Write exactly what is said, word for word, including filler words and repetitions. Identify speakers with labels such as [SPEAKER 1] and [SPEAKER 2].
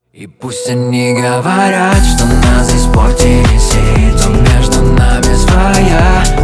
[SPEAKER 1] И пусть они говорят, что нас испортили сеть, но между нами своя